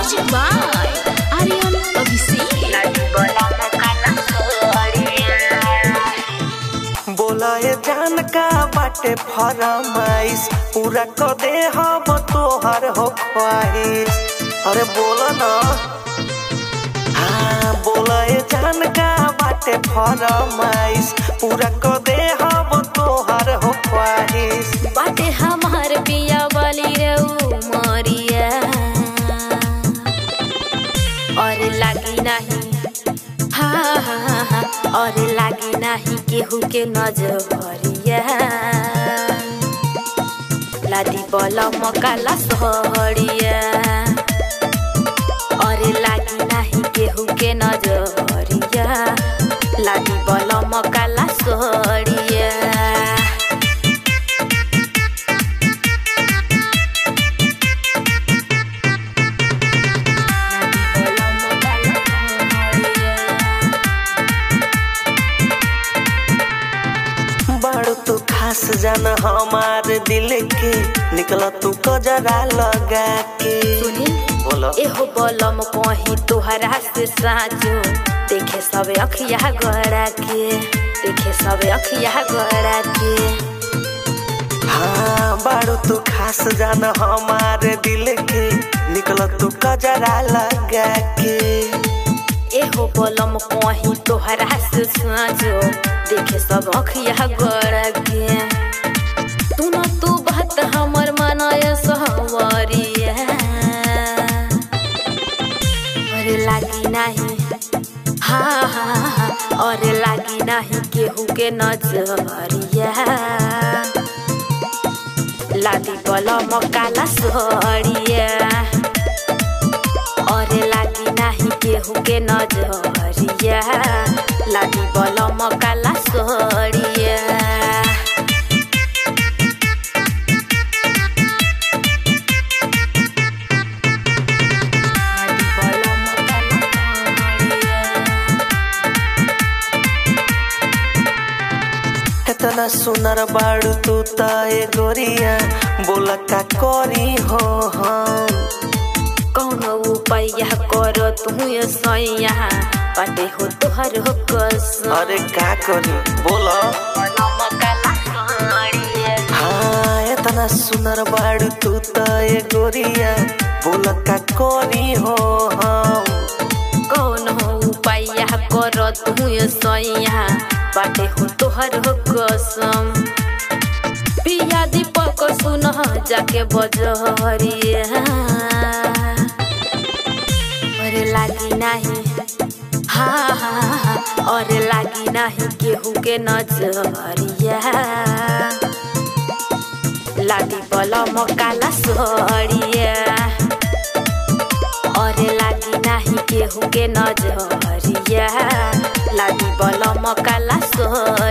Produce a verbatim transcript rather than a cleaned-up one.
Music by Aryan Abhishek. बोला ये जान का बाटे फरमाइश पूरा कर दे हम तोहर हो ख्वाहिश। अरे बोला ना हाँ बोला ये जान का बाटे फरमाइश पूरा कर दे हम तोहर हो ख्वाहिश। बाटे हमार पिया वाली रहू मरिया और लागी नहीं हाँ हाँ हाँ और लागी नहीं केहू के नजरिया। लादी बलम काला सहरिया और लागी नहीं केहू के नजरिया। लादी बलम काला सहरिया। बड़ तू खास जान हमार दिल के निकला तू कजरा लगा के। बोलो एहो बलम कहीं तोहरा से साँचो देखे सब अखिया गड़ा के देखे सब अखिया गड़ा के। हाँ बड़ तू खास जान हमार दिल के निकला तू कजरा लगा के। एहो बलम कहीं तोहरा से साँचो देखे सब अखिया गड़ा के। तू न तू बात हमर मनाय सहवरिया और लागी नहीं हाँ हाँ हाँ और लागी नहीं केहू के नजरिया। लादी बलम काला सहरिया और लागी नहीं केहू के नजरिया। लादी बलम काला सहरिया। इतना सुनर बाड़ू तू ताए गोरिया बोला का करी हो हम। कौन उपाय कर तू सैया बाटे हो तोहर हो कसम। अरे का करी बोलो हाँ इतना सुनर बाड़ू तू ताए गोरिया बोला का करी हो हम। कौन हो उपाय कर तू सैया बाटे हो तोहर हो कसम। पिया दीपक सुन जाके बजरिया और लागी नहीं हाँ हाँ हाँ और लागी नहीं केहू के नजरिया। लादी बलम काला सहरिया और लागी नहीं केहू के नजरिया। लादी बलम काला सहरिया।